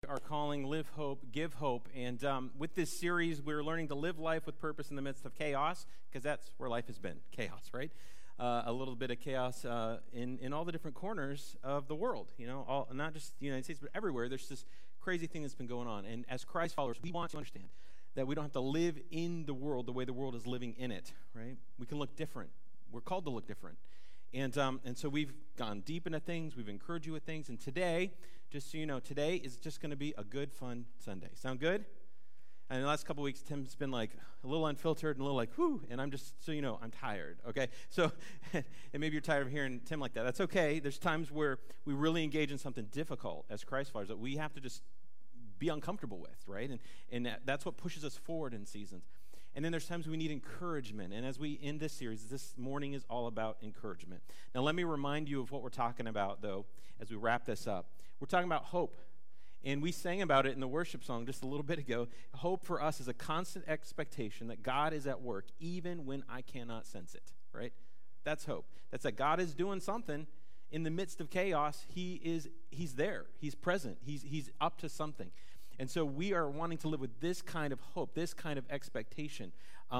Our calling, Live Hope, Give Hope. And with this series, we're learning to live life with purpose in the midst of chaos, because that's where life has been, chaos, right? A little bit of chaos in all the different corners of the world, not just the United States, but everywhere. There's this crazy thing that's been going on. And as Christ followers, we want to understand that we don't have to live in the world the way the world is living in it, right? We can look different. We're called to look different. And so we've gone deep into things. We've encouraged you with things. And today, just so you know, today is just going to be a good, fun Sunday. Sound good? And in the last couple of weeks, Tim's been like a little unfiltered and a little like, whew. And I'm just, so you know, I'm tired, okay? So, and maybe you're tired of hearing Tim like that. That's okay. There's times where we really engage in something difficult as Christ followers that we have to just be uncomfortable with, right? And that's what pushes us forward in seasons. And then there's times we need encouragement. And as we end this series, this morning is all about encouragement. Now, let me remind you of what we're talking about, though, as we wrap this up. We're talking about hope. And we sang about it in the worship song just a little bit ago. Hope for us is a constant expectation that God is at work, even when I cannot sense it, right? That's hope. That's that God is doing something in the midst of chaos. He's there. He's present. He's up to something. And so we are wanting to live with this kind of hope, this kind of expectation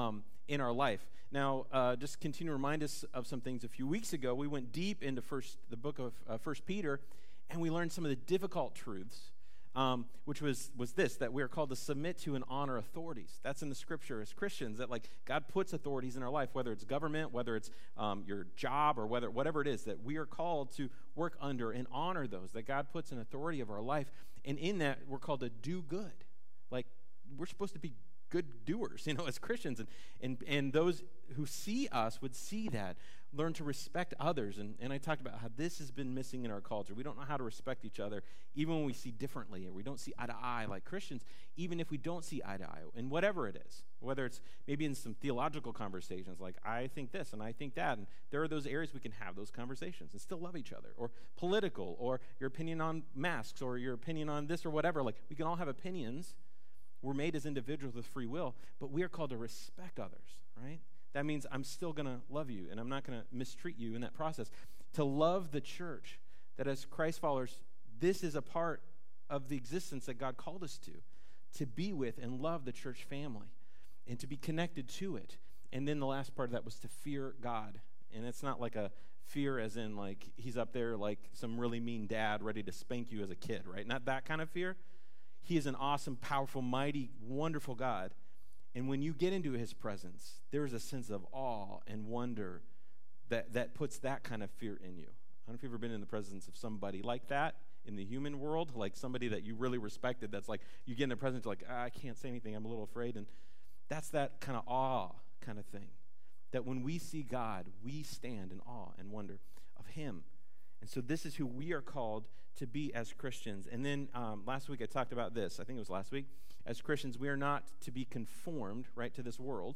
in our life. Now, just continue to remind us of some things. A few weeks ago, we went deep into the book of 1 Peter, and we learned some of the difficult truths, which was this, that we are called to submit to and honor authorities. That's in the scripture as Christians, that like God puts authorities in our life, whether it's government, whether it's your job, or whatever it is, that we are called to work under and honor those, that God puts an authority of our life. And in that, we're called to do good. Like, we're supposed to be good doers, as Christians. And those who see us would see that, learn to respect others. And I talked about how this has been missing in our culture. We don't know how to respect each other, even when we see differently, or we don't see eye to eye like Christians, even if we don't see eye to eye, and whatever it is, whether it's maybe in some theological conversations, like I think this and I think that, and there are those areas we can have those conversations and still love each other, or political, or your opinion on masks, or your opinion on this or whatever. Like, we can all have opinions. We're made as individuals with free will, but we are called to respect others, right? That means I'm still going to love you, and I'm not going to mistreat you in that process. To love the church, that as Christ followers, this is a part of the existence that God called us to be with and love the church family, and to be connected to it. And then the last part of that was to fear God. And it's not like a fear as in like he's up there like some really mean dad ready to spank you as a kid, right? Not that kind of fear. He is an awesome, powerful, mighty, wonderful God. And when you get into his presence, there's a sense of awe and wonder that puts that kind of fear in you. I don't know if you've ever been in the presence of somebody like that in the human world, like somebody that you really respected, that's like, you get in the presence, like, I can't say anything, I'm a little afraid. And that's that kind of awe kind of thing. That when we see God, we stand in awe and wonder of him. And so this is who we are called to be as Christians. And then last week I talked about this. I think it was last week. As Christians, we are not to be conformed, right, to this world.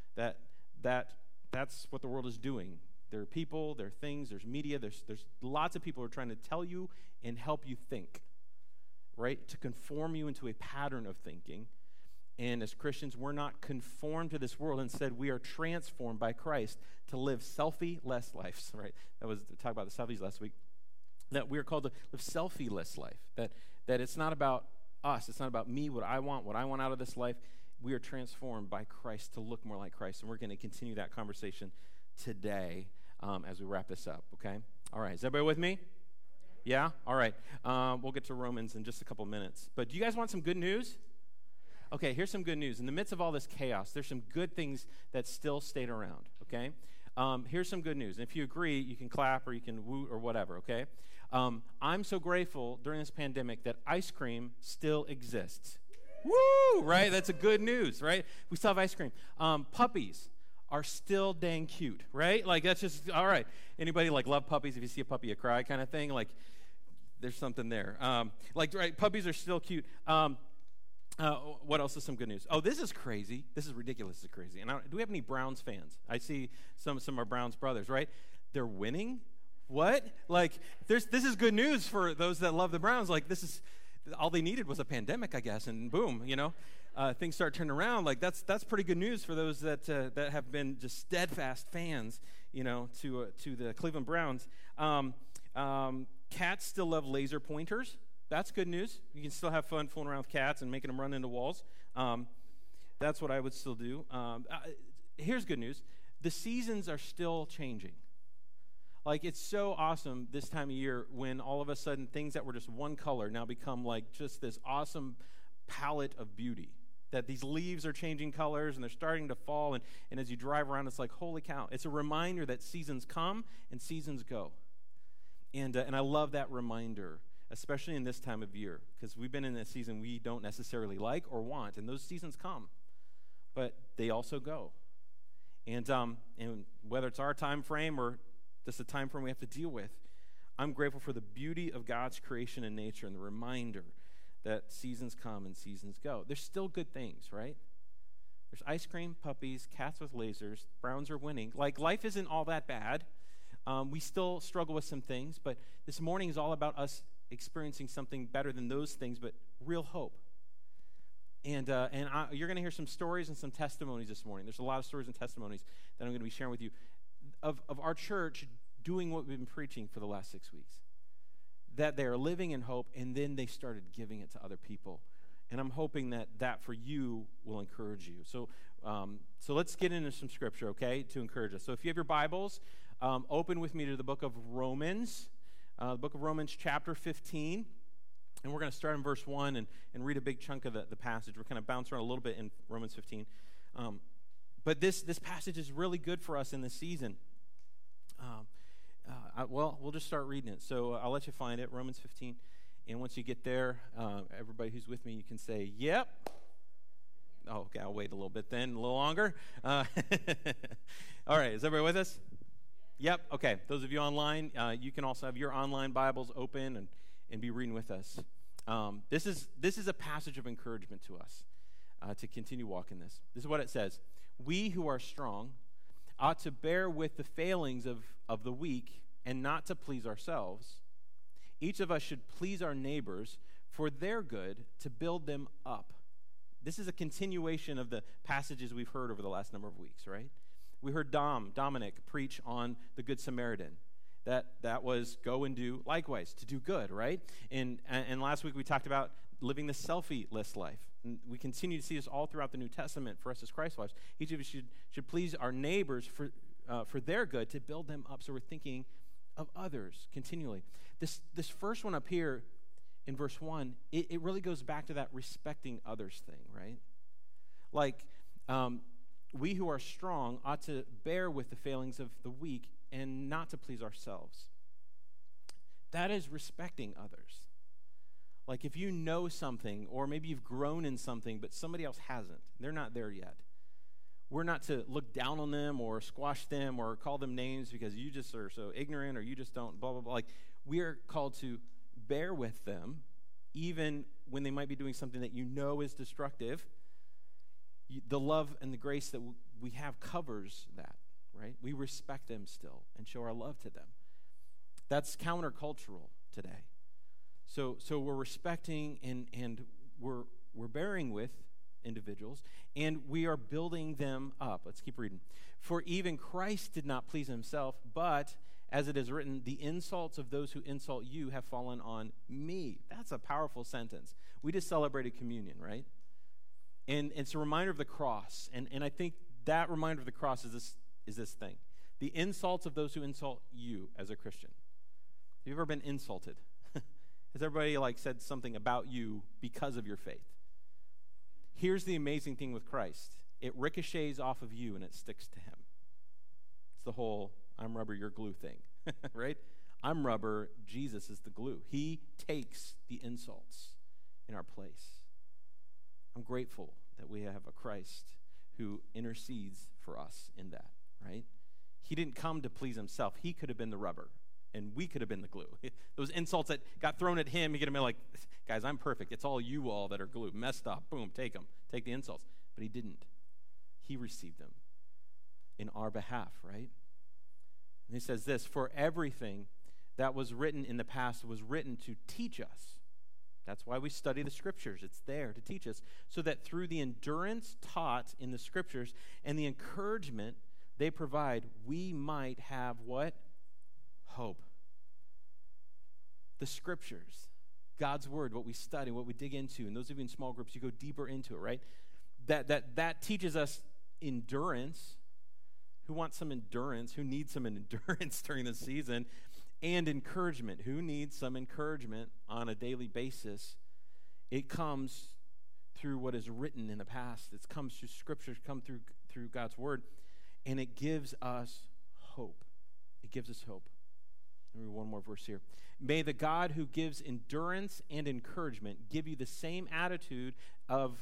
That's what the world is doing. There are people, there are things, there's media, there's lots of people who are trying to tell you and help you think, right, to conform you into a pattern of thinking. And as Christians, we're not conformed to this world. Instead, we are transformed by Christ to live selfie-less lives, right? That was to talk about the selfies last week. That we are called to live selfie-less life. That it's not about us. It's not about me, what I want out of this life. We are transformed by Christ to look more like Christ. And we're going to continue that conversation today as we wrap this up, okay? All right, is everybody with me? Yeah? All right. We'll get to Romans in just a couple minutes. But do you guys want some good news? Okay, here's some good news. In the midst of all this chaos, there's some good things that still stayed around, okay? Here's some good news. And if you agree, you can clap or you can woo or whatever, okay? I'm so grateful during this pandemic that ice cream still exists. Woo, right? That's a good news, right? We still have ice cream. Puppies are still dang cute, right? Like, that's just, all right. Anybody, like, love puppies? If you see a puppy, you cry kind of thing? Like, there's something there. Right, puppies are still cute. What else is some good news? Oh, this is crazy. This is ridiculous. This is crazy. And do we have any Browns fans? I see some of our Browns brothers, right? They're winning? What? Like, this is good news for those that love the Browns. Like, this is, all they needed was a pandemic, I guess, and boom, things start turning around. Like, that's pretty good news for those that have been just steadfast fans, to the Cleveland Browns. Cats still love laser pointers. That's good news. You can still have fun fooling around with cats and making them run into walls. That's what I would still do. Here's good news. The seasons are still changing. Like, it's so awesome this time of year when all of a sudden things that were just one color now become like just this awesome palette of beauty. That these leaves are changing colors and they're starting to fall. And as you drive around, it's like, holy cow. It's a reminder that seasons come and seasons go. And I love that reminder, especially in this time of year, because we've been in a season we don't necessarily like or want. And those seasons come, but they also go. And whether it's our time frame or just a time frame we have to deal with, I'm grateful for the beauty of God's creation and nature and the reminder that seasons come and seasons go. There's still good things, right? There's ice cream, puppies, cats with lasers, Browns are winning. Like, life isn't all that bad. We still struggle with some things, but this morning is all about us experiencing something better than those things, but real hope. And you're going to hear some stories and some testimonies this morning. There's a lot of stories and testimonies that I'm going to be sharing with you of our church doing what we've been preaching for the last 6 weeks. That they are living in hope, and then they started giving it to other people. And I'm hoping that for you will encourage you. So let's get into some scripture, okay, to encourage us. So if you have your Bibles, open with me to the book of Romans, chapter 15. And we're going to start in verse 1 and read a big chunk of the passage. We're kind of bouncing around a little bit in Romans 15. But this passage is really good for us in this season. We'll just start reading it. So I'll let you find it, Romans 15. And once you get there, everybody who's with me, you can say, yep. Oh, okay, I'll wait a little bit then, a little longer. All right, is everybody with us? Yep, okay. Those of you online, you can also have your online Bibles open and be reading with us. This is a passage of encouragement to us to continue walking this. This is what it says. We who are strong ought to bear with the failings of the weak and not to please ourselves. Each of us should please our neighbors for their good, to build them up. This is a continuation of the passages we've heard over the last number of weeks, right? We heard Dominic preach on the Good Samaritan. That was go and do likewise, to do good, right? And last week we talked about living the selfie-less life. And we continue to see this all throughout the New Testament for us as Christ followers. Each of us should please our neighbors for their good, to build them up. So we're thinking of others continually. This first one up here in verse 1, it really goes back to that respecting others thing, right? Like, we who are strong ought to bear with the failings of the weak and not to please ourselves. That is respecting others. Like, if you know something, or maybe you've grown in something, but somebody else hasn't, they're not there yet. We're not to look down on them or squash them or call them names because you just are so ignorant or you just don't, blah, blah, blah. Like, we are called to bear with them, even when they might be doing something that you know is destructive. The love and the grace that we have covers that, right? We respect them still and show our love to them. That's countercultural today. So we're respecting and we're bearing with individuals, and we are building them up. Let's keep reading. For even Christ did not please himself, but as it is written, the insults of those who insult you have fallen on me. That's a powerful sentence. We just celebrated communion, right? And it's a reminder of the cross. And I think that reminder of the cross is this thing. The insults of those who insult you as a Christian. Have you ever been insulted? Has everybody said something about you because of your faith? Here's the amazing thing with Christ. It ricochets off of you and it sticks to him. It's the whole I'm rubber, you're glue thing, right? I'm rubber, Jesus is the glue. He takes the insults in our place. I'm grateful that we have a Christ who intercedes for us in that, right? He didn't come to please himself. He could have been the rubber, and we could have been the glue. Those insults that got thrown at him, he could have been like, guys, I'm perfect. It's all you all that are glue. Messed up. Boom, take them. Take the insults. But he didn't. He received them in our behalf, right? And he says this, for everything that was written in the past was written to teach us. That's why we study the Scriptures. It's there to teach us, so that through the endurance taught in the Scriptures and the encouragement they provide, we might have what? Hope. The Scriptures. God's word, what we study, what we dig into, and those of you in small groups, you go deeper into it, right? That teaches us endurance. Who wants some endurance? Who needs some endurance during the season? And encouragement. Who needs some encouragement on a daily basis? It comes through what is written in the past. It comes through scriptures, come through God's word, and it gives us hope. It gives us hope. Let me read one more verse here. May the God who gives endurance and encouragement give you the same attitude of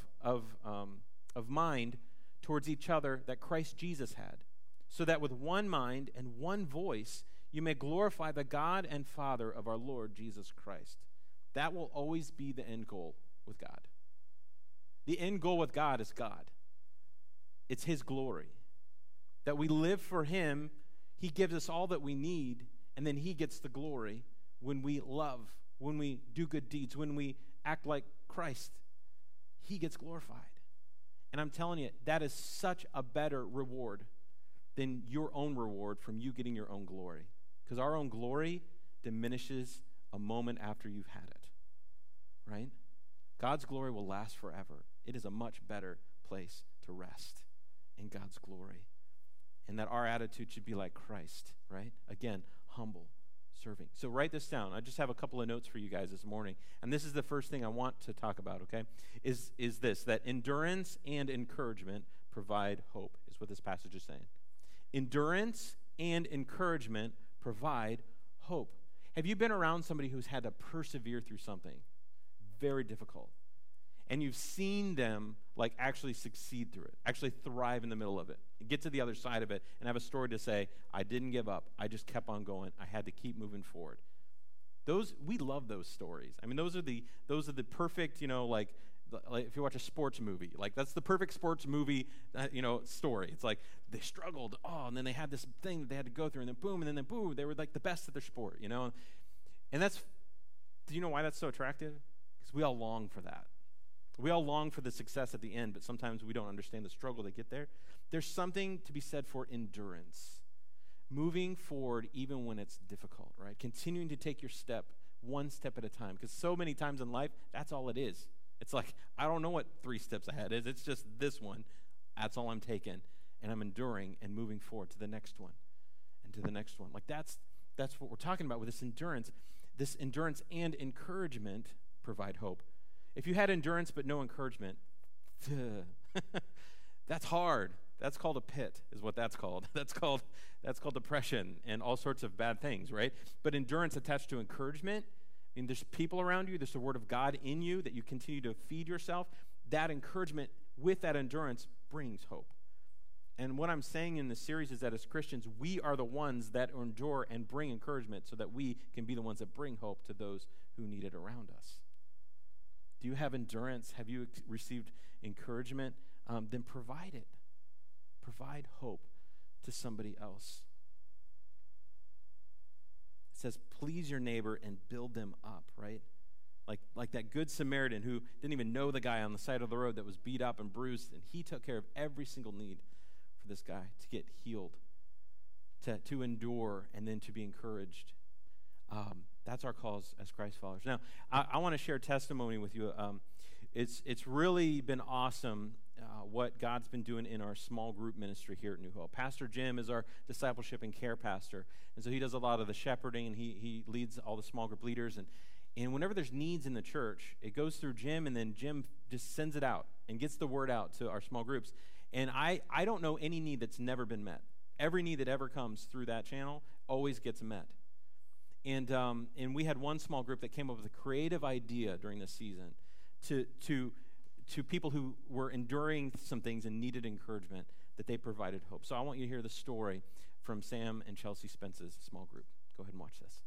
mind towards each other that Christ Jesus had, so that with one mind and one voice you may glorify the God and Father of our Lord Jesus Christ. That will always be the end goal with God. The end goal with God is God. It's his glory. That we live for him. He gives us all that we need, and then he gets the glory when we love, when we do good deeds, when we act like Christ. He gets glorified. And I'm telling you, that is such a better reward than your own reward from you getting your own glory. Because our own glory diminishes a moment after you've had it, right? God's glory will last forever. It is a much better place to rest in God's glory. And that our attitude should be like Christ, right? Again, humble, serving. So write this down. I just have a couple of notes for you guys this morning. And this is the first thing I want to talk about, okay? Is this, that endurance and encouragement provide hope, is what this passage is saying. Endurance and encouragement provide hope. Have you been around somebody who's had to persevere through something very difficult? And you've seen them like actually succeed through it, actually thrive in the middle of it, get to the other side of it, and have a story to say, I didn't give up. I just kept on going. I had to keep moving forward. We love those stories. I mean, those are the perfect, like if you watch a sports movie, like that's the perfect sports movie, story. It's like they struggled, and then they had this thing that they had to go through, and then boom, they were like the best at their sport, And do you know why that's so attractive? Because we all long for that. We all long for the success at the end, but sometimes we don't understand the struggle to get there. There's something to be said for endurance. Moving forward even when it's difficult, right? Continuing to take your step one step at a time. Because so many times in life, that's all it is. It's like, I don't know what 3 steps ahead is. It's just this one. That's all I'm taking. And I'm enduring and moving forward to the next one and to the next one. Like that's what we're talking about with this endurance. This endurance and encouragement provide hope. If you had endurance but no encouragement, that's hard. That's called a pit, is what that's called. That's called depression and all sorts of bad things, right? But endurance attached to encouragement, I mean, there's people around you, there's the word of God in you that you continue to feed yourself. That encouragement with that endurance brings hope. And what I'm saying in this series is that as Christians, we are the ones that endure and bring encouragement so that we can be the ones that bring hope to those who need it around us. Do you have endurance? Have you received encouragement? Then provide it. Provide hope to somebody else. It says, please your neighbor and build them up, right? Like that good Samaritan who didn't even know the guy on the side of the road that was beat up and bruised, and he took care of every single need for this guy to get healed, to endure, and then to be encouraged. That's our cause as Christ followers. Now, I want to share testimony with you. It's really been awesome what God's been doing in our small group ministry here at New Hope. Pastor Jim is our discipleship and care pastor, and so he does a lot of the shepherding, and he leads all the small group leaders. And whenever there's needs in the church, it goes through Jim, and then Jim just sends it out and gets the word out to our small groups. And I don't know any need that's never been met. Every need that ever comes through that channel always gets met. And we had one small group that came up with a creative idea during this season to people who were enduring some things and needed encouragement, that they provided hope. So I want you to hear the story from Sam and Chelsea Spence's small group. Go ahead and watch this.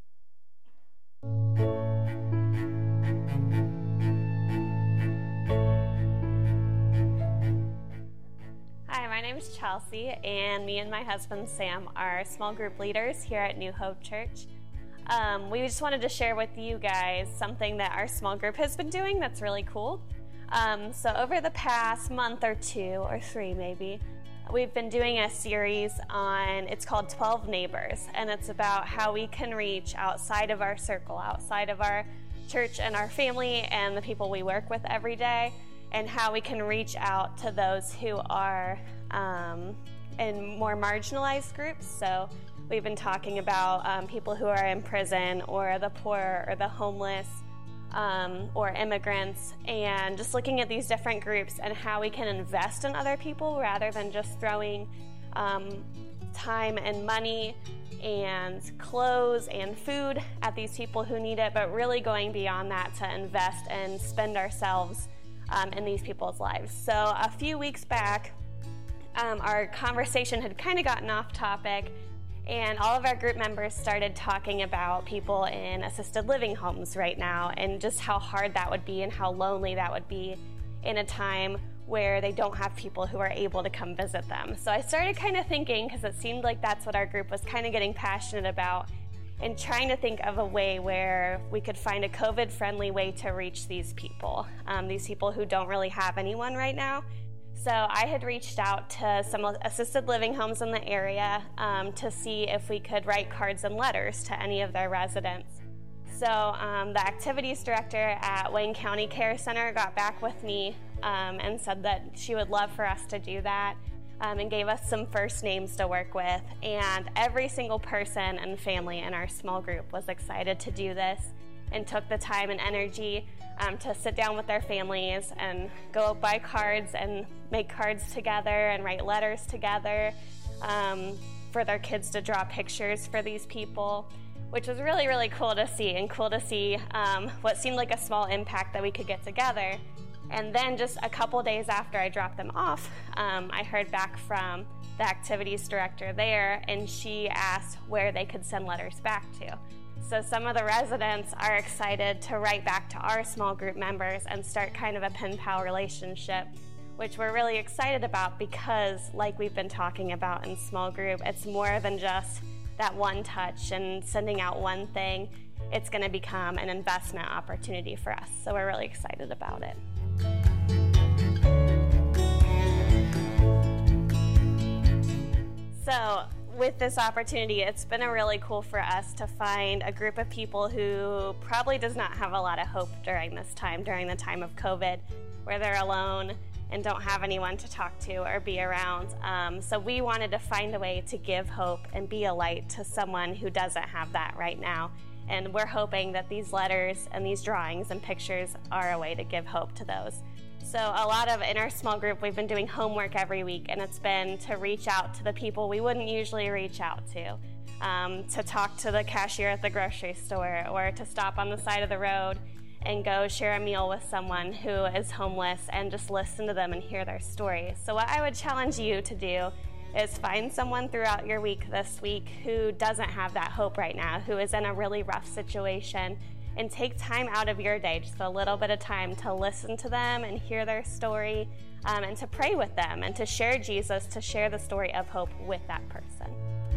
Hi, my name is Chelsea, and me and my husband Sam are small group leaders here at New Hope Church. We just wanted to share with you guys something that our small group has been doing that's really cool. So over the past month or 2 or 3 maybe, we've been doing a series it's called 12 Neighbors, and it's about how we can reach outside of our circle, outside of our church and our family and the people we work with every day, and how we can reach out to those who are in more marginalized groups. So we've been talking about people who are in prison, or the poor, or the homeless, or immigrants, and just looking at these different groups and how we can invest in other people rather than just throwing time and money and clothes and food at these people who need it, but really going beyond that to invest and spend ourselves in these people's lives. So a few weeks back, our conversation had kind of gotten off topic, and all of our group members started talking about people in assisted living homes right now, and just how hard that would be and how lonely that would be in a time where they don't have people who are able to come visit them. So I started kind of thinking, because it seemed like that's what our group was kind of getting passionate about, and trying to think of a way where we could find a COVID-friendly way to reach these people who don't really have anyone right now. So I had reached out to some assisted living homes in the area to see if we could write cards and letters to any of their residents. So the activities director at Wayne County Care Center got back with me and said that she would love for us to do that, and gave us some first names to work with. And every single person and family in our small group was excited to do this and took the time and energy to sit down with their families and go buy cards and make cards together and write letters together for their kids to draw pictures for these people, which was really, really cool to see, and cool to see what seemed like a small impact that we could get together. And then just a couple days after I dropped them off, I heard back from the activities director there, and she asked where they could send letters back to. So some of the residents are excited to write back to our small group members and start kind of a pen-pal relationship, which we're really excited about, because like we've been talking about in small group, it's more than just that one touch and sending out one thing. It's going to become an investment opportunity for us. So we're really excited about it. So with this opportunity, it's been really cool for us to find a group of people who probably does not have a lot of hope during this time, during the time of COVID, where they're alone and don't have anyone to talk to or be around. So we wanted to find a way to give hope and be a light to someone who doesn't have that right now. And we're hoping that these letters and these drawings and pictures are a way to give hope to those. So in our small group, we've been doing homework every week, and it's been to reach out to the people we wouldn't usually reach out to talk to the cashier at the grocery store, or to stop on the side of the road and go share a meal with someone who is homeless and just listen to them and hear their story. So what I would challenge you to do is find someone throughout your week this week who doesn't have that hope right now, who is in a really rough situation, and take time out of your day, just a little bit of time, to listen to them and hear their story, and to pray with them and to share Jesus, to share the story of hope with that person.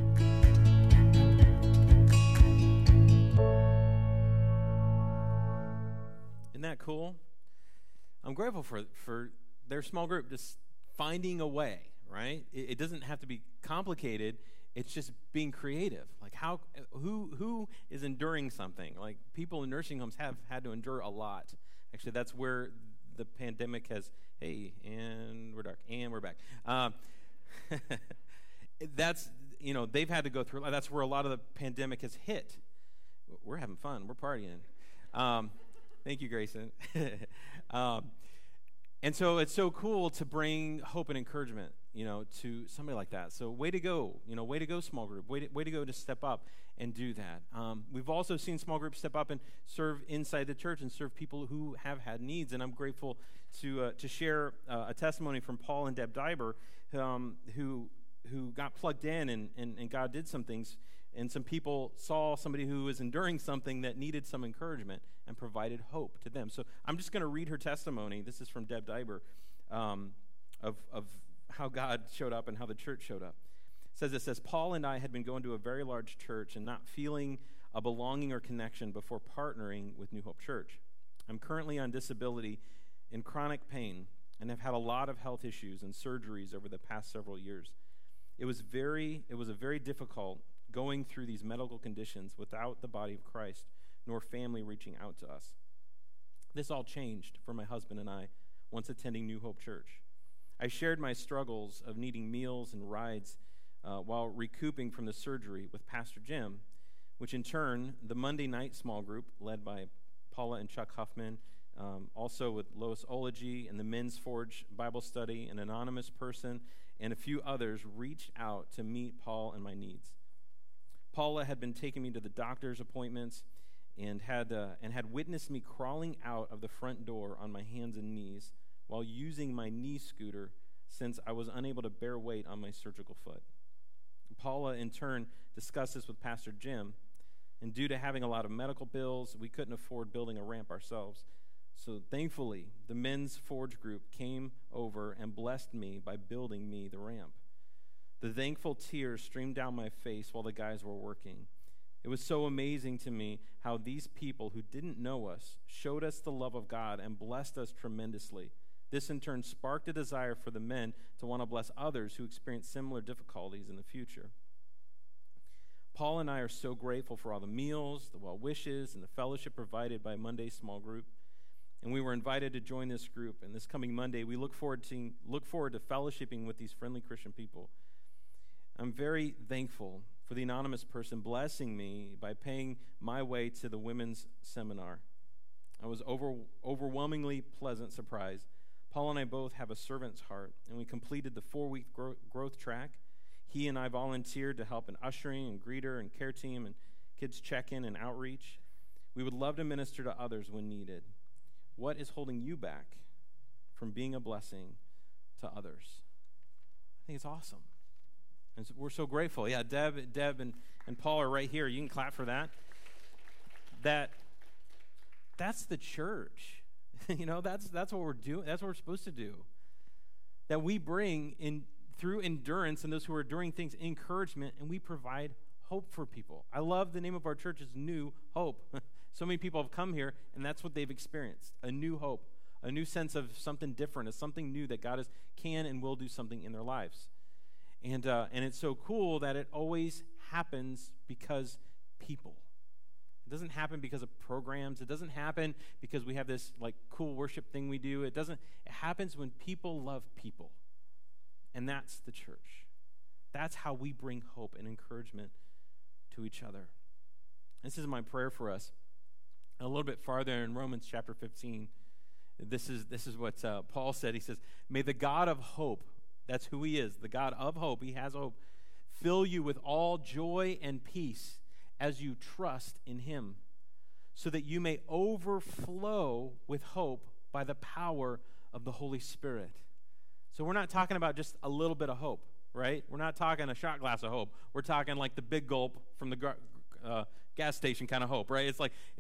Isn't that cool? I'm grateful for their small group just finding a way, right? It doesn't have to be complicated. It's just being creative. Like who is enduring something? Like people in nursing homes have had to endure a lot. Actually, that's where the pandemic has, and we're dark, and we're back. They've had to go through, that's where a lot of the pandemic has hit. We're having fun. We're partying. Thank you, Grayson. And so it's so cool to bring hope and encouragement, to somebody like that. So way to go, way to go, small group. Way to go to step up and do that. We've also seen small groups step up and serve inside the church and serve people who have had needs. And I'm grateful to share a testimony from Paul and Deb Diber, who got plugged in and God did some things. And some people saw somebody who was enduring something that needed some encouragement and provided hope to them. So I'm just going to read her testimony. This is from Deb Diber, of how God showed up and how the church showed up. It says, Paul and I had been going to a very large church and not feeling a belonging or connection before partnering with New Hope Church. I'm currently on disability in chronic pain and have had a lot of health issues and surgeries over the past several years. It was a very difficult going through these medical conditions without the body of Christ nor family reaching out to us. This all changed for my husband and I once attending New Hope Church. I shared my struggles of needing meals and rides while recouping from the surgery with Pastor Jim, which in turn, the Monday night small group led by Paula and Chuck Huffman, also with Lois Ology and the Men's Forge Bible Study, an anonymous person, and a few others reached out to meet Paul and my needs. Paula had been taking me to the doctor's appointments and had witnessed me crawling out of the front door on my hands and knees while using my knee scooter since I was unable to bear weight on my surgical foot. Paula, in turn, discussed this with Pastor Jim, and due to having a lot of medical bills, we couldn't afford building a ramp ourselves. So thankfully, the Men's Forge group came over and blessed me by building me the ramp. The thankful tears streamed down my face while the guys were working. It was so amazing to me how these people who didn't know us showed us the love of God and blessed us tremendously. This in turn sparked a desire for the men to want to bless others who experience similar difficulties in the future. Paul and I are so grateful for all the meals, the well wishes, and the fellowship provided by Monday's small group. And we were invited to join this group. And this coming Monday, we look forward to fellowshipping with these friendly Christian people. I'm very thankful for the anonymous person blessing me by paying my way to the women's seminar. I was overwhelmingly pleasant surprised. Paul and I both have a servant's heart, and we completed the 4-week growth track. He and I volunteered to help in ushering and greeter and care team and kids check-in and outreach. We would love to minister to others when needed. What is holding you back from being a blessing to others? I think it's awesome. And so we're so grateful. Yeah, Deb and Paul are right here. You can clap for that. That's the church. That's what we're doing. That's what we're supposed to do. That we bring in through endurance and those who are doing things, encouragement, and we provide hope for people. I love the name of our church is New Hope. So many people have come here, and that's what they've experienced, a new hope, a new sense of something different, something new that God can and will do something in their lives. And it's so cool that it always happens because people. It doesn't happen because of programs. It doesn't happen because we have this cool worship thing we do. It happens when people love people. And that's the church. That's how we bring hope and encouragement to each other. This is my prayer for us. A little bit farther in Romans chapter 15, this is what Paul said. He says, "May the God of hope," that's who he is, the God of hope, he has hope, "fill you with all joy and peace as you trust in him, so that you may overflow with hope by the power of the Holy Spirit." So we're not talking about just a little bit of hope, right? We're not talking a shot glass of hope. We're talking like the big gulp from the gas station kind of hope, right?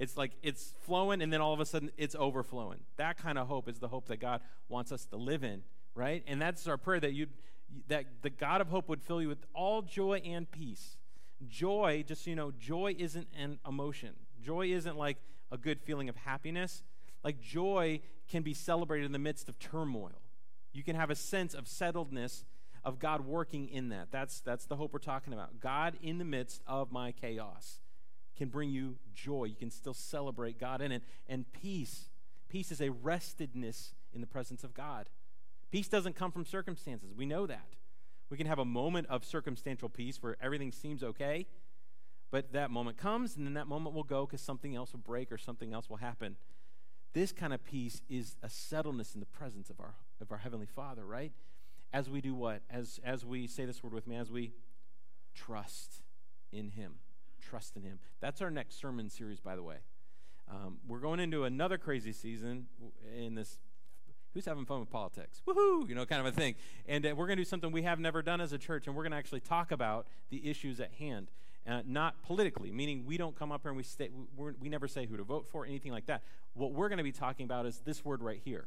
It's flowing, and then all of a sudden it's overflowing. That kind of hope is the hope that God wants us to live in, right? And that's our prayer, that the God of hope would fill you with all joy and peace. Joy, just so you know, joy isn't an emotion. Joy isn't like a good feeling of happiness. Like joy can be celebrated in the midst of turmoil. You can have a sense of settledness of God working in that. That's the hope we're talking about. God in the midst of my chaos can bring you joy. You can still celebrate God in it. And peace is a restedness in the presence of God. Peace doesn't come from circumstances. We know that. We can have a moment of circumstantial peace where everything seems okay, but that moment comes, and then that moment will go because something else will break or something else will happen. This kind of peace is a settledness in the presence of our Heavenly Father, right? As we do what? As we say this word with me, as we trust in him. Trust in him. That's our next sermon series, by the way. We're going into another crazy season in this. Who's having fun with politics? Woohoo! Kind of a thing. And we're going to do something we have never done as a church, and we're going to actually talk about the issues at hand. Not politically, meaning we don't come up here and we never say who to vote for, anything like that. What we're going to be talking about is this word right here,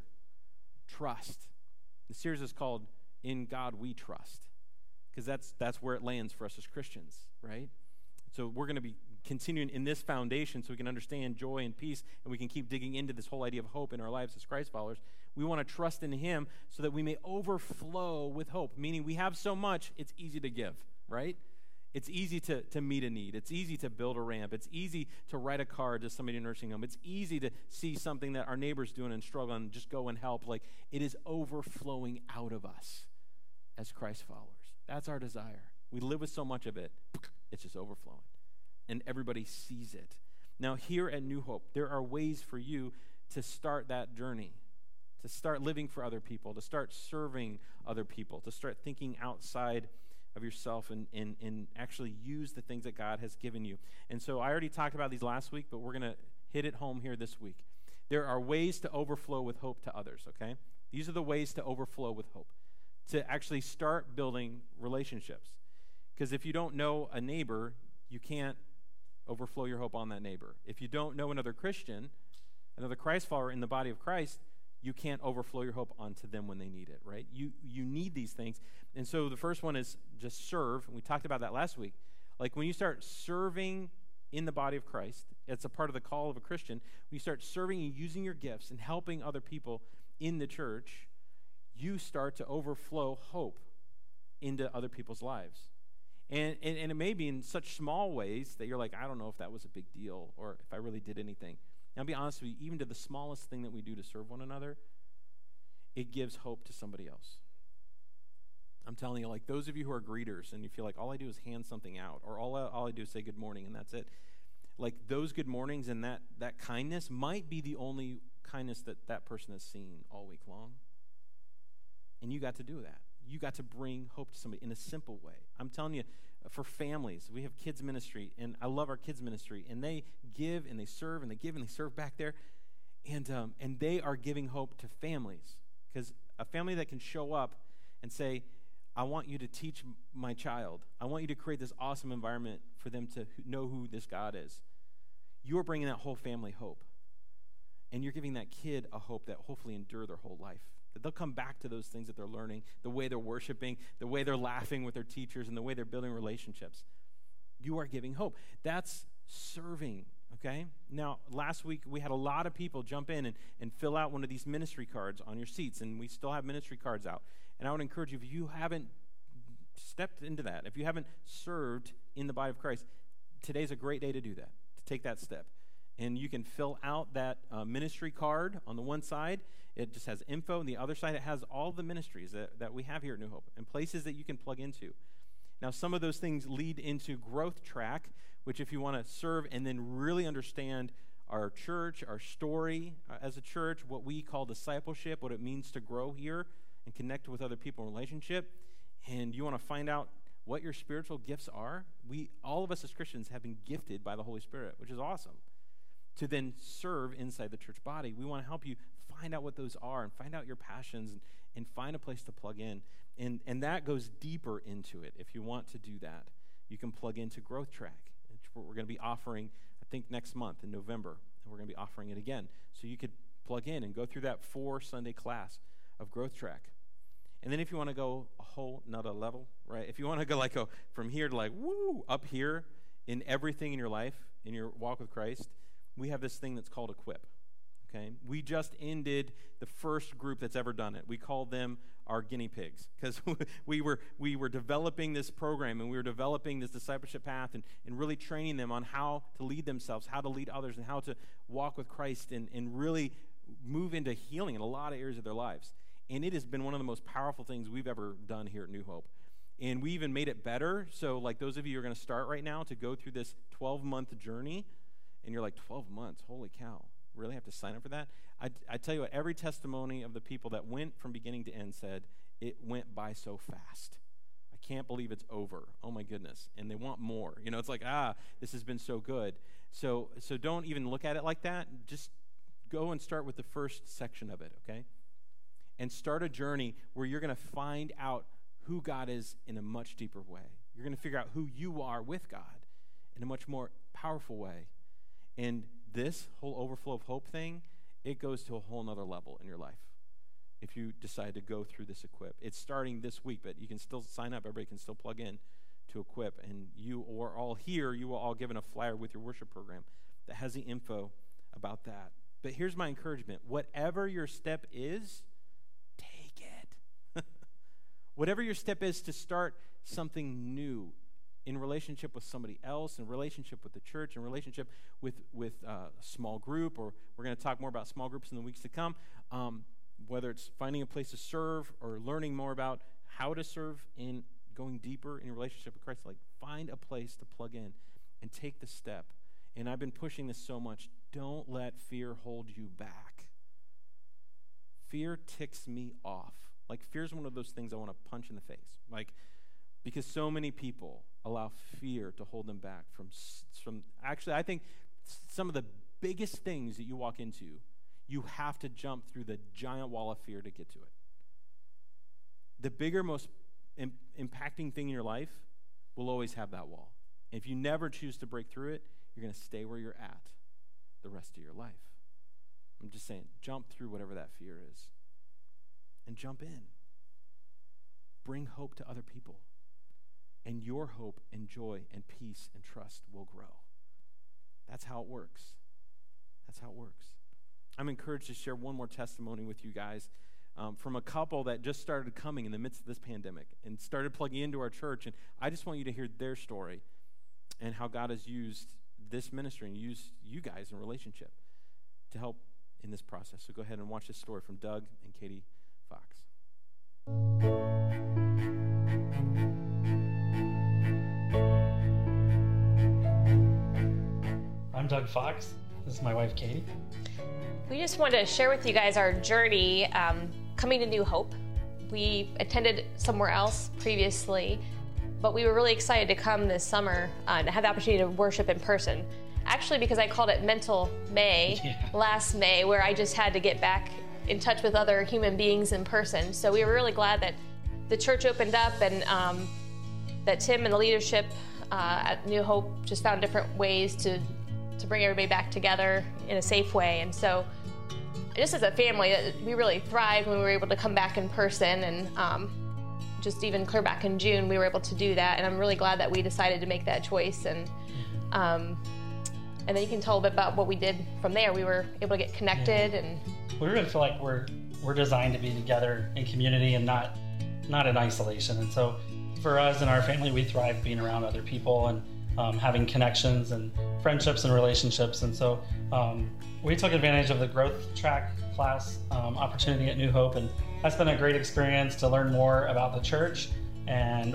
trust. The series is called In God We Trust, because that's where it lands for us as Christians, right? So we're going to be continuing in this foundation so we can understand joy and peace, and we can keep digging into this whole idea of hope in our lives as Christ followers. We want to trust in him so that we may overflow with hope, meaning we have so much, it's easy to give, right? It's easy to meet a need. It's easy to build a ramp. It's easy to write a card to somebody in a nursing home. It's easy to see something that our neighbor's doing and struggle and just go and help. Like, it is overflowing out of us as Christ followers. That's our desire. We live with so much of it, it's just overflowing. And everybody sees it. Now, here at New Hope, there are ways for you to start that journey, to start living for other people, to start serving other people, to start thinking outside of yourself and actually use the things that God has given you. And so I already talked about these last week, but we're going to hit it home here this week. There are ways to overflow with hope to others, okay? These are the ways to overflow with hope, to actually start building relationships. Because if you don't know a neighbor, you can't overflow your hope on that neighbor. If you don't know another Christian, another Christ follower in the body of Christ, you can't overflow your hope onto them when they need it, right? You need these things. And so the first one is just serve. And we talked about that last week. Like, when you start serving in the body of Christ, it's a part of the call of a Christian. When you start serving and using your gifts and helping other people in the church, you start to overflow hope into other people's lives. And it may be in such small ways that you're like, I don't know if that was a big deal or if I really did anything. And I'll be honest with you, even to the smallest thing that we do to serve one another, it gives hope to somebody else. I'm telling you, like, those of you who are greeters and you feel like all I do is hand something out, or all I do is say good morning and that's it. Like, those good mornings and that kindness might be the only kindness that person has seen all week long. And you got to do that. You got to bring hope to somebody in a simple way. I'm telling you, for families, we have kids ministry, and I love our kids ministry, and they give and they serve and they give and they serve back there, and they are giving hope to families, because a family that can show up and say, I want you to teach my child. I want you to create this awesome environment for them to know who this God is. You're bringing that whole family hope, and you're giving that kid a hope that hopefully endure their whole life. That they'll come back to those things that they're learning, the way they're worshiping, the way they're laughing with their teachers, and the way they're building relationships. You are giving hope. That's serving, okay? Now, last week, we had a lot of people jump in and fill out one of these ministry cards on your seats, and we still have ministry cards out. And I would encourage you, if you haven't stepped into that, if you haven't served in the body of Christ, today's a great day to do that, to take that step. And you can fill out that ministry card on the one side. It just has info. On the other side, it has all the ministries that we have here at New Hope and places that you can plug into. Now, some of those things lead into Growth Track, which if you want to serve and then really understand our church, our story as a church, what we call discipleship, what it means to grow here and connect with other people in relationship, and you want to find out what your spiritual gifts are, all of us as Christians have been gifted by the Holy Spirit, which is awesome, to then serve inside the church body. We want to help you find out what those are and find out your passions and find a place to plug in. And that goes deeper into it. If you want to do that, you can plug into Growth Track, which we're going to be offering, I think, next month in November. And we're going to be offering it again. So you could plug in and go through that 4-Sunday class of Growth Track. And then if you want to go a whole nother level, right? If you want to go from here to up here in everything in your life, in your walk with Christ, we have this thing that's called Equip. Okay, we just ended the first group that's ever done it. We called them our guinea pigs, because we were developing this program, and we were developing this discipleship path and really training them on how to lead themselves, how to lead others, and how to walk with Christ and really move into healing in a lot of areas of their lives. And it has been one of the most powerful things we've ever done here at New Hope. And we even made it better. So like those of you who are going to start right now to go through this 12-month journey, and you're like, 12 months, holy cow. Really have to sign up for that? I tell you what, every testimony of the people that went from beginning to end said, it went by so fast. I can't believe it's over. Oh my goodness. And they want more. You know, it's like, this has been so good. So don't even look at it like that. Just go and start with the first section of it, okay? And start a journey where you're going to find out who God is in a much deeper way. You're going to figure out who you are with God in a much more powerful way. And this whole overflow of hope thing, it goes to a whole nother level in your life if you decide to go through this Equip. It's starting this week, but you can still sign up. Everybody can still plug in to Equip. And you are all here. You will all given a flyer with your worship program that has the info about that. But here's my encouragement. Whatever your step is, take it. Whatever your step is to start something new, in relationship with somebody else, in relationship with the church, in relationship with a small group, or we're going to talk more about small groups in the weeks to come, whether it's finding a place to serve or learning more about how to serve in going deeper in your relationship with Christ, like find a place to plug in and take the step. And I've been pushing this so much. Don't let fear hold you back. Fear ticks me off. Like, fear is one of those things I want to punch in the face. Like, because so many people allow fear to hold them back from actually, I think some of the biggest things that you walk into, you have to jump through the giant wall of fear to get to it. The bigger, most impacting thing in your life will always have that wall. And if you never choose to break through it, you're going to stay where you're at the rest of your life. I'm just saying, jump through whatever that fear is. And jump in. Bring hope to other people. And your hope and joy and peace and trust will grow. That's how it works. That's how it works. I'm encouraged to share one more testimony with you guys from a couple that just started coming in the midst of this pandemic and started plugging into our church. And I just want you to hear their story and how God has used this ministry and used you guys in relationship to help in this process. So go ahead and watch this story from Doug and Katie Fox. I'm Doug Fox. This is my wife, Katie. We just wanted to share with you guys our journey coming to New Hope. We attended somewhere else previously, but we were really excited to come this summer and have the opportunity to worship in person. Actually, because I called it Mental May last May, where I just had to get back in touch with other human beings in person. So we were really glad that the church opened up and that Tim and the leadership at New Hope just found different ways to bring everybody back together in a safe way. And so just as a family, we really thrived when we were able to come back in person, and just even clear back in June, we were able to do that. And I'm really glad that we decided to make that choice. And then you can tell a bit about what we did from there. We were able to get connected, and we really feel like we're designed to be together in community and not in isolation. And so for us and our family, we thrive being around other people and having connections and friendships and relationships. And so we took advantage of the growth track class opportunity at New Hope, and that's been a great experience to learn more about the church and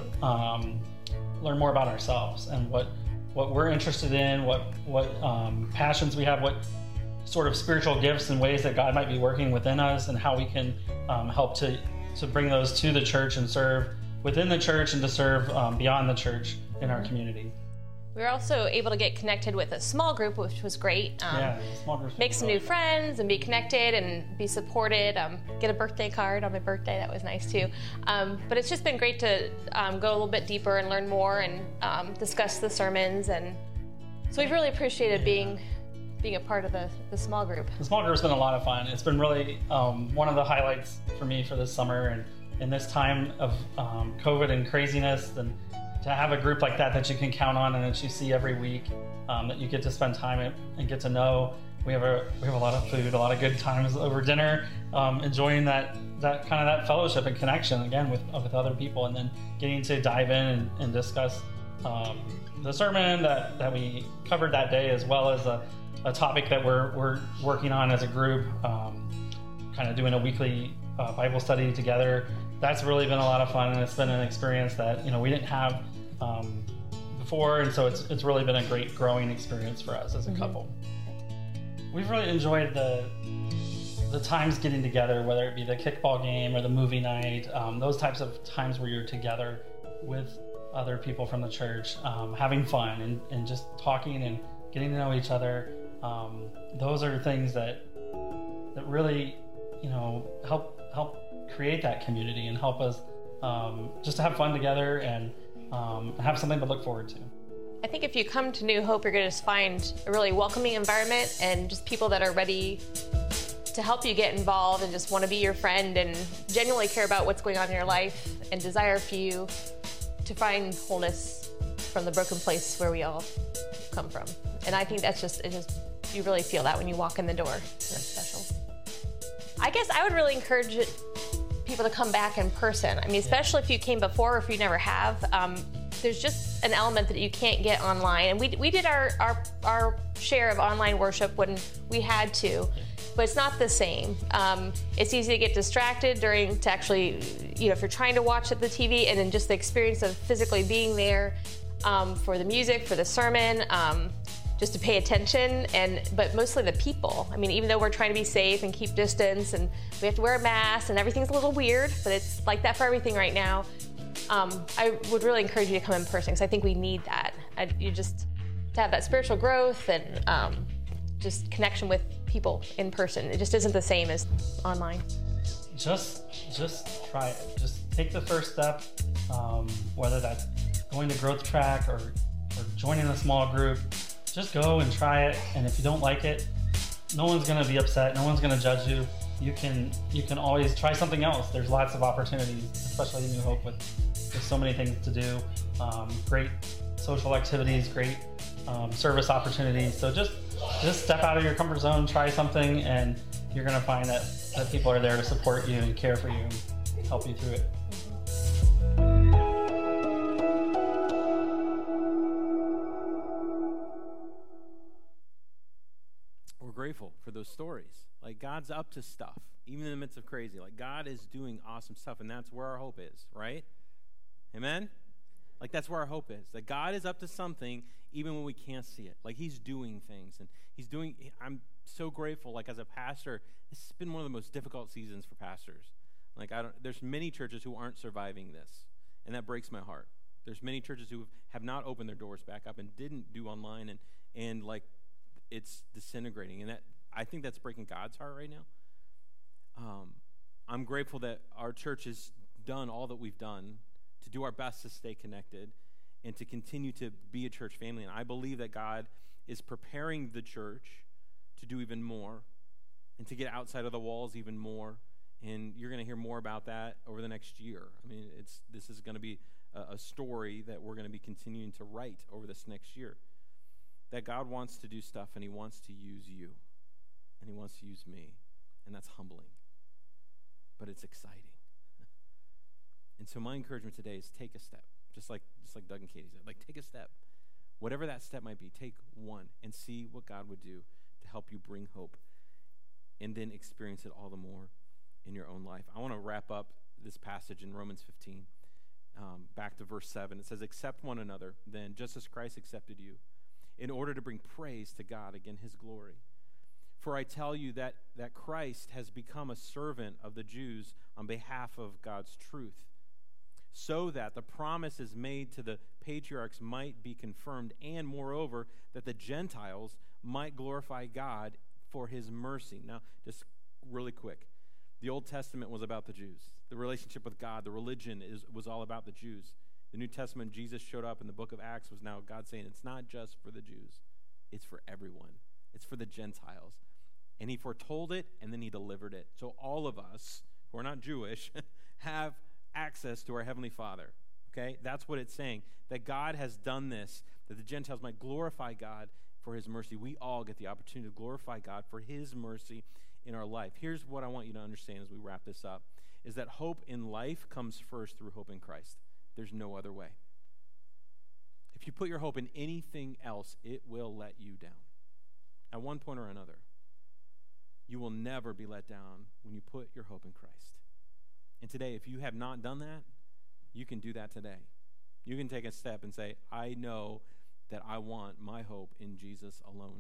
learn more about ourselves and what we're interested in, what passions we have, what sort of spiritual gifts and ways that God might be working within us, and how we can help to bring those to the church and serve within the church and to serve beyond the church in our community. We were also able to get connected with a small group, which was great. Small groups. Make some new friends and be connected and be supported. Get a birthday card on my birthday. That was nice too. But it's just been great to go a little bit deeper and learn more and discuss the sermons. And so we've really appreciated being a part of the small group. The small group's been a lot of fun. It's been really one of the highlights for me for this summer, and in this time of COVID and craziness, and to have a group like that you can count on and that you see every week, that you get to spend time and get to know. We have a lot of food, a lot of good times over dinner, enjoying that kind of fellowship and connection again with other people, and then getting to dive in and discuss the sermon that we covered that day, as well as a topic that we're working on as a group, kind of doing a weekly Bible study together. That's really been a lot of fun, and it's been an experience that we didn't have before, and so it's really been a great growing experience for us as a couple. We've really enjoyed the times getting together, whether it be the kickball game or the movie night, those types of times where you're together with other people from the church, having fun and just talking and getting to know each other. Those are things that really help create that community and help us just to have fun together and have something to look forward to. I think if you come to New Hope, you're going to just find a really welcoming environment and just people that are ready to help you get involved and just want to be your friend and genuinely care about what's going on in your life and desire for you to find wholeness from the broken place where we all come from. And I think that's just you really feel that when you walk in the door. It's special. I guess I would really encourage people to come back in person. I mean, especially if you came before or if you never have. there's just an element that you can't get online. And we did our share of online worship when we had to, but it's not the same. It's easy to get distracted to actually, if you're trying to watch the TV, and then just the experience of physically being there for the music, for the sermon, just to pay attention, but mostly the people. I mean, even though we're trying to be safe and keep distance, and we have to wear a mask, and everything's a little weird, but it's like that for everything right now. I would really encourage you to come in person, because I think we need that. To have that spiritual growth and just connection with people in person. It just isn't the same as online. Just try it. Just take the first step, whether that's going to Growth Track or joining a small group. Just go and try it, and if you don't like it, no one's going to be upset. No one's going to judge you. You can always try something else. There's lots of opportunities, especially in New Hope, with so many things to do. Great social activities, great service opportunities. So just step out of your comfort zone, try something, and you're going to find that people are there to support you and care for you and help you through it. Grateful for those stories. Like, God's up to stuff, even in the midst of crazy. Like, God is doing awesome stuff, and that's where our hope is, right? Amen? Like, that's where our hope is, that God is up to something even when we can't see it. Like, he's doing things, and I'm so grateful. Like, as a pastor, this has been one of the most difficult seasons for pastors. Like, there's many churches who aren't surviving this, and that breaks my heart. There's many churches who have not opened their doors back up and didn't do online, and like, it's disintegrating, and I think that's breaking God's heart right now. I'm grateful that our church has done all that we've done to do our best to stay connected and to continue to be a church family, and I believe that God is preparing the church to do even more and to get outside of the walls even more, and you're going to hear more about that over the next year. I mean, this is going to be a story that we're going to be continuing to write over this next year. That God wants to do stuff, and he wants to use you, and he wants to use me, and that's humbling, but it's exciting. And so my encouragement today is take a step, just like Doug and Katie said. Like, take a step. Whatever that step might be, take one and see what God would do to help you bring hope, and then experience it all the more in your own life. I want to wrap up this passage in Romans 15, back to verse 7. It says, "Accept one another, then, just as Christ accepted you, in order to bring praise to God, again, his glory. For I tell you that Christ has become a servant of the Jews on behalf of God's truth, so that the promises made to the patriarchs might be confirmed, and moreover, that the Gentiles might glorify God for his mercy." Now, just really quick, the Old Testament was about the Jews. The relationship with God, the religion was all about the Jews. The New Testament, Jesus showed up in the book of Acts, was now God saying it's not just for the Jews, it's for everyone. It's for the Gentiles. And he foretold it, and then he delivered it. So all of us who are not Jewish have access to our Heavenly Father. Okay? That's what it's saying, that God has done this, that the Gentiles might glorify God for his mercy. We all get the opportunity to glorify God for his mercy in our life. Here's what I want you to understand as we wrap this up, is that hope in life comes first through hope in Christ. There's no other way. If you put your hope in anything else, it will let you down. At one point or another, you will never be let down when you put your hope in Christ. And today, if you have not done that, you can do that today. You can take a step and say, I know that I want my hope in Jesus alone.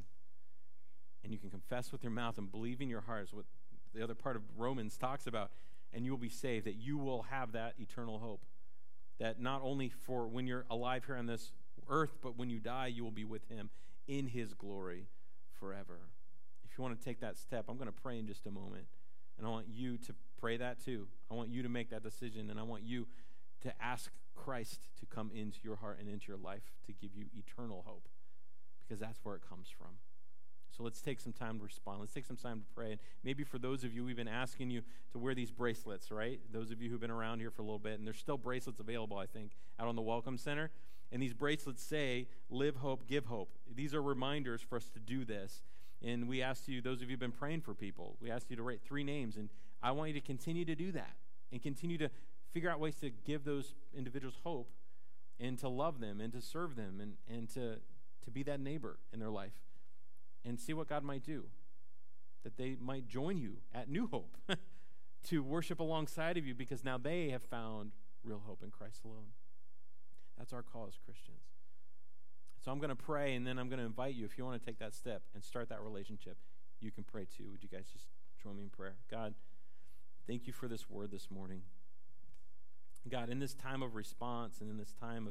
And you can confess with your mouth and believe in your heart, is what the other part of Romans talks about, and you will be saved, that you will have that eternal hope. That not only for when you're alive here on this earth, but when you die, you will be with him in his glory forever. If you want to take that step, I'm going to pray in just a moment. And I want you to pray that too. I want you to make that decision, and I want you to ask Christ to come into your heart and into your life to give you eternal hope, because that's where it comes from. So let's take some time to respond. Let's take some time to pray. And maybe for those of you, we've been asking you to wear these bracelets, right? Those of you who've been around here for a little bit, and there's still bracelets available, I think, out on the Welcome Center. And these bracelets say, live hope, give hope. These are reminders for us to do this. And we asked you, those of you who've been praying for people, we asked you to write 3 names. And I want you to continue to do that and continue to figure out ways to give those individuals hope and to love them and to serve them and to be that neighbor in their life and see what God might do, that they might join you at New Hope to worship alongside of you because now they have found real hope in Christ alone. That's our call as Christians. So I'm going to pray, and then I'm going to invite you, if you want to take that step and start that relationship, you can pray too. Would you guys just join me in prayer? God, thank you for this word this morning. God, in this time of response and in this time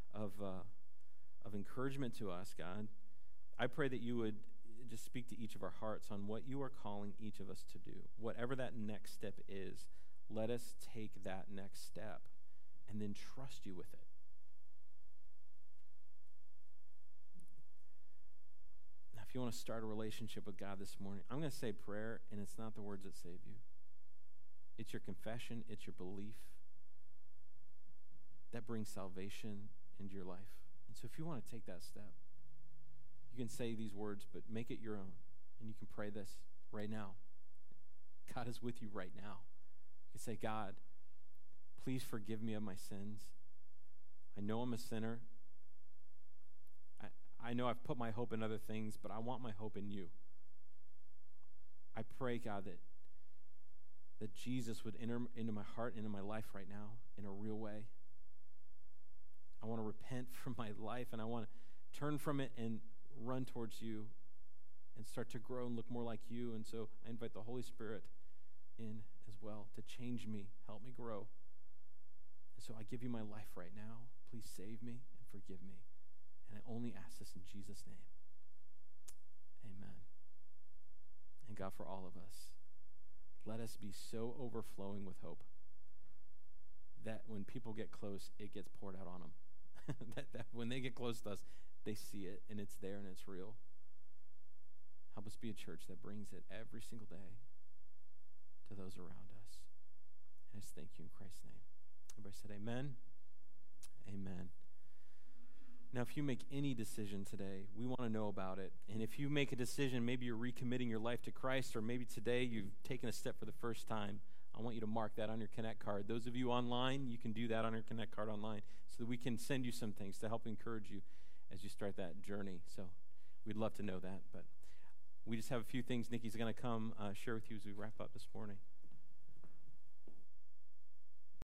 of encouragement to us, God, I pray that you would just speak to each of our hearts on what you are calling each of us to do. Whatever that next step is, let us take that next step and then trust you with it. Now, if you want to start a relationship with God this morning, I'm going to say prayer, and it's not the words that save you. It's your confession, it's your belief that brings salvation into your life. And so if you want to take that step, you can say these words, but make it your own. And you can pray this right now. God is with you right now. You can say, God, please forgive me of my sins. I know I'm a sinner. I know I've put my hope in other things, but I want my hope in you. I pray, God, that Jesus would enter into my heart, into my life right now in a real way. I want to repent from my life, and I want to turn from it and run towards you and start to grow and look more like you. And so I invite the Holy Spirit in as well to change me, help me grow. And so I give you my life right now. Please save me and forgive me. And I only ask this in Jesus' name. Amen. And God, for all of us, let us be so overflowing with hope that when people get close, it gets poured out on them. that when they get close to us, they see it, and it's there, and it's real. Help us be a church that brings it every single day to those around us. And I just thank you in Christ's name. Everybody said amen? Amen. Now, if you make any decision today, we want to know about it. And if you make a decision, maybe you're recommitting your life to Christ, or maybe today you've taken a step for the first time, I want you to mark that on your Connect card. Those of you online, you can do that on your Connect card online so that we can send you some things to help encourage you as you start that journey. So we'd love to know that. But we just have a few things Nikki's going to come share with you as we wrap up this morning.